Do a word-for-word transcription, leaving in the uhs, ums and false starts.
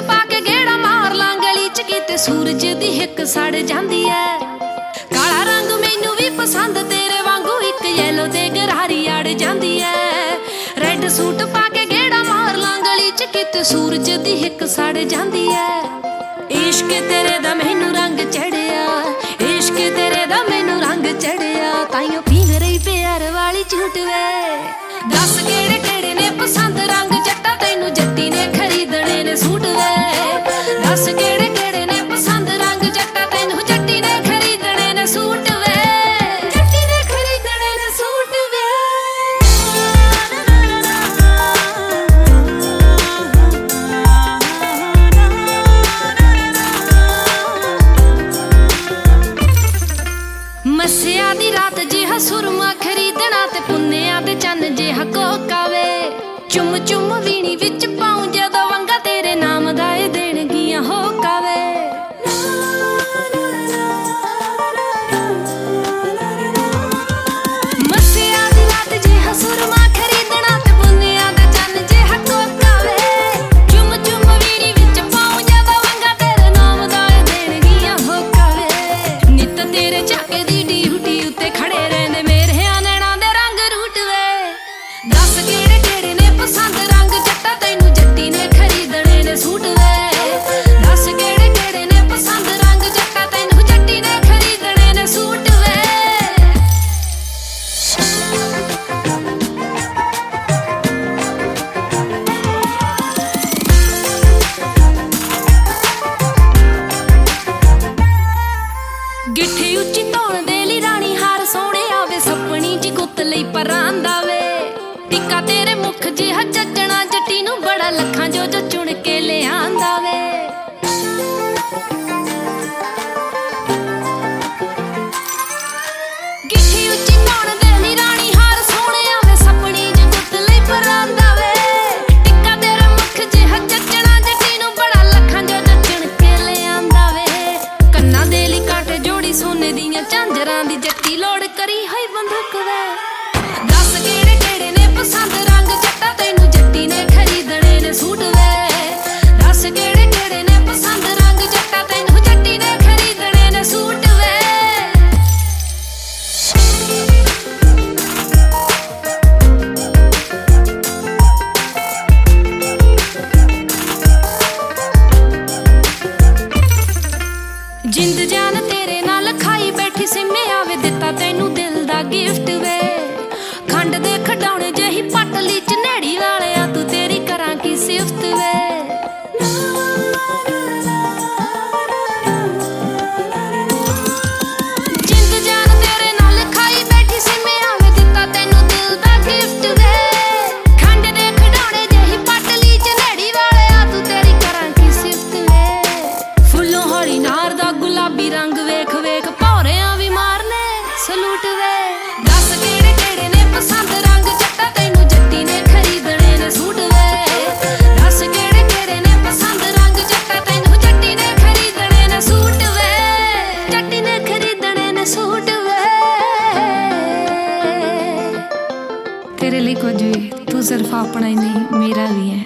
ਪਾ ਕੇ ਗੇੜਾ ਮਾਰ ਲਾਂ ਗਲੀ ਚ ਕਿਤੇ ਸੂਰਜ ਦੀ ਹਿੱਕ ਸੜ ਜਾਂਦੀ ਐ। ਕਾਲਾ ਰੰਗ ਮੈਨੂੰ ਵੀ ਪਸੰਦ ਤੇਰੇ ਵਾਂਗੂ ਇੱਕ ਯੈਲੋ ਤੇ ਗਰਾਰੀ ਅੜ ਜਾਂਦੀ ਐ। ਰੈੱਡ ਸੂਟ ਪਾ ਕੇ ਗੇੜਾ ਮਾਰ ਲਾਂ ਗਲੀ ਚ ਕਿਤੇ ਸੂਰਜ ਦੀ ਹਿੱਕ ਸੜ ਜਾਂਦੀ ਐ। ਇਸ਼ਕ ਤੇਰੇ ਦਾ ਮੈਨੂੰ ਰੰਗ ਚੜਿਆ, ਇਸ਼ਕ ਤੇਰੇ ਦਾ ਮੈਨੂੰ ਰੰਗ ਚੜਿਆ, ਤਾਈਓ ਪੀਂਗ ਰਹੀ ਪਿਆਰ ਵਾਲੀ ਝੂਟ ਵੇ। ਦੱਸ ਕਿਹੜੇ ਕਿਹੜੇ ਨੇ ਪਸੰਦ ਰੰਗ ਜੱਟਾ ਤੈਨੂੰ ਜੱਟੀ ਨੇ ਖਰੀਦਣੇ ਨੇ ਸੂਟ ਵੇ। ਦੱਸ ਕਿਹੜੇ ਕਿਹੜੇ ਨੇ ਪਸੰਦ ਰੰਗ ਜੱਟਾ ਤੈਨੂੰ ਜੱਟੀ ਨੇ ਖਰੀਦਣੇ ਨੇ ਸੂਟ ਵੇ, ਜੱਟੀ ਨੇ ਖਰੀਦਣੇ ਨੇ ਸੂਟ ਵੇ। ਮੱਸਿਆ ਦੀ ਰਾਤ ਜਿਹਾ ਸੁਰਮਾ ਖਰੀਦਣਾ ਤੇ ਪੁੰਨਿਆਂ ਦੇ ਚੰਨ ਜਿਹਾ ਕੋਕਾ ਵੇ। ਚੁੰਮ ਚੁੰਮ ਵੀਣੀ ਵਿੱਚ ਪਾਉਂ ਜਦੋਂ ਵੰਗਾ ਤੇਰੇ ਨਾਮ ਦਾ ਇਹ ਦੇਣਗੀਆਂ ਹੋਕਾ ਵੇ। ਮੱਸਿਆ ਦੀ ਰਾਤ ਜਿਹਾ ਸੁਰਮਾ ਖਰੀਦਣਾ ਤੇ ਪੁੰਨਿਆਂ ਦੇ ਚੰਨ ਜਿਹਾ ਕੋਕਾ ਵੇ। ਚੁੰਮ ਚੁੰਮ ਵੀਣੀ ਵਿੱਚ ਪਾਉਂ ਜਦੋਂ ਵੰਗਾ ਤੇਰੇ ਨਾਮ ਦਾ ਇਹ ਦੇਣਗੀਆਂ ਹੋਕਾ ਵੇ। ਨਿੱਤ ਤੇਰੇ ਝਾਕੇ ਦੀ ਡਿਊਟੀ ਉੱਤੇ ਖੜੇ ਰਹਿੰਦੇ ਮੇਰੇ ਨੈਣਾਂ ਦੇ ਰੰਗ ਰੂਟ ਵੇ। ਦੱਸ ਕਿਹੜੇ ਕਿਹੜੇ ਨੇ ਪਸੰਦ ਰੰਗ ਜੱਟਾ ਤੈਨੂੰ ਜੱਟੀ ਨੇ ਖਰੀਦਣੇ ਨੇ ਸੂਟ ਵੇ। ਦੱਸ ਕਿਹੜੇ ਕਿਹੜੇ ਨੇ ਪਸੰਦ ਰੰਗ ਜੱਟਾ ਤੈਨੂੰ ਜੱਟੀ ਨੇ ਖਰੀਦਣੇ ਨੇ ਸੂਟ ਵੇ। ਗਿੱਠੀ ਉੱਚੀ ਧੌਣ ਦੇ ਲਈ ਰਾਣੀ ਹਾਰ ਸੋਹਣਿਆ ਵੇ, ਸੱਪਣੀ ਜੀ ਗੁੱਤ ਲਈ ਪਰਾਂਦਾ ਵੇ। ਟਿੱਕਾ ਤੇਰੇ ਮੁੱਖ ਜਿਹਾ ਚੱਜਣਾ ਜੱਟੀ ਨੂੰ ਬੜਾ ਲੱਖਾਂ ਜੋ ਜੋ ਚੁਣ ਕੇ ਲਿਆਂਦਾ ਵੇ। ਗਿੱਠੀ ਉੱਚੀ ਧੌਣ ਦੇ ਲਈ ਰਾਣੀ ਹਾਰ ਸੋਹਣਿਆ ਵੇ, ਸੱਪਣੀ ਜੀ ਗੁੱਤ ਲਈ ਪਰਾਂਦਾ ਵੇ। ਟਿੱਕਾ ਤੇਰੇ ਮੁੱਖ ਜਿਹਾ ਚੱਜਣਾ ਜੱਟੀ ਨੂੰ ਬੜਾ ਲੱਖਾਂ ਜੋ ਜੋ ਚੁਣ ਕੇ ਲਿਆਂਦਾ ਵੇ। ਕੰਨਾਂ ਦੇ ਲਈ ਕਾਂਟੇ ਜੋੜੀ ਸੋਨੇ ਦੀਆਂ ਝਾਂਜਰਾਂ ਦੀ ਜੱਟੀ ਲੋੜ ਕਰੀ ਹੋਈ ਬੰਦੂਕ ਵੇ। ਦੱਸ ਕਿਹੜੇ ਕਿਹੜੇ ਨੇ ਪਸੰਦ ਰੰਗ ਜੱਟਾ ਤੈਨੂੰ ਜੱਟੀ ਨੇ ਖਰੀਦਣੇ ਨੇ ਸੂਟ ਵੇ। ਦੱਸ ਕਿਹੜੇ ਕਿਹੜੇ ਨੇ ਪਸੰਦ ਰੰਗ ਜੱਟਾ ਤੈਨੂੰ ਜੱਟੀ ਨੇ ਖਰੀਦਣੇ ਨੇ ਸੂਟ ਵੇ। ਜਿੰਦ ਜਾਨ ਤੇਰੇ ਨਾਲ ਖਾਈ ਬੈਠੀ ਸਿੰਮਿਆ ਵੇ, ਦਿੱਤਾ ਤੈਨੂੰ ਦਿਲ ਦਾ ਗਿਫਟ ਵੇ। ਖੰਡ ਦੇ ਖਡਾਉਣੇ ਜਿਹੀ ਪਟਲੀ ਚ ਨੇੜੀ ਵਾਲਿਆ ਤੂੰ ਤੇਰੀ ਕਰਾਂ ਕੀ ਸਿਫਤ ਵੇ। ਜਿੰਦ ਜਾਨ ਤੇਰੇ ਨਾਲ ਖਾਈ ਬੈਠੀ ਸਿੰਮਿਆ ਵੇ, ਦਿੱਤਾ ਤੈਨੂੰ ਦਿਲ ਦਾ ਗਿਫਟ ਵੇ। ਖੰਡ ਦੇ ਖਡਾਉਣੇ ਜਿਹੀ ਪਟਲੀ ਚ ਨੇੜੀ ਵਾਲਿਆ ਤੂੰ ਤੇਰੀ ਕਰਾਂ ਕੀ ਸਿਫਤ ਵੇ। ਫੁੱਲੋਂ ਹੌਲੀ ਨਾਰ ਦਾ ਗੁਲਾਬੀ ਰੰਗ ਵੇਖ ਵੇਖ ਭੌਰਿਆਂ ਵੀ ਮਾਰਨੇ ਸਲੂਟ ਵੇ। ਦੱਸ ਕਿਹੜੇ ਕਿਹੜੇ ਨੇ ਪਸੰਦ ਰੰਗ ਜੱਟਾ ਤੈਨੂੰ ਜੱਟੀ ਨੇ ਖਰੀਦਣੇ ਨੇ ਸੂਟ ਵੇ। ਦੱਸ ਕਿਹੜੇ ਕਿਹੜੇ ਨੇ ਪਸੰਦ ਰੰਗ ਜੱਟਾ ਤੈਨੂੰ ਜੱਟੀ ਨੇ ਖਰੀਦਣੇ ਨੇ ਸੂਟ ਵੇ, ਜੱਟੀ ਨੇ ਖਰੀਦਣੇ ਨੇ ਸੂਟ ਵੇ। ਤੇਰੇ ਲਈ ਕੁਝ ਵੀ, ਤੂੰ ਸਿਰਫ ਆਪਣਾ ਹੀ ਨਹੀਂ ਮੇਰਾ ਵੀ ਹੈ।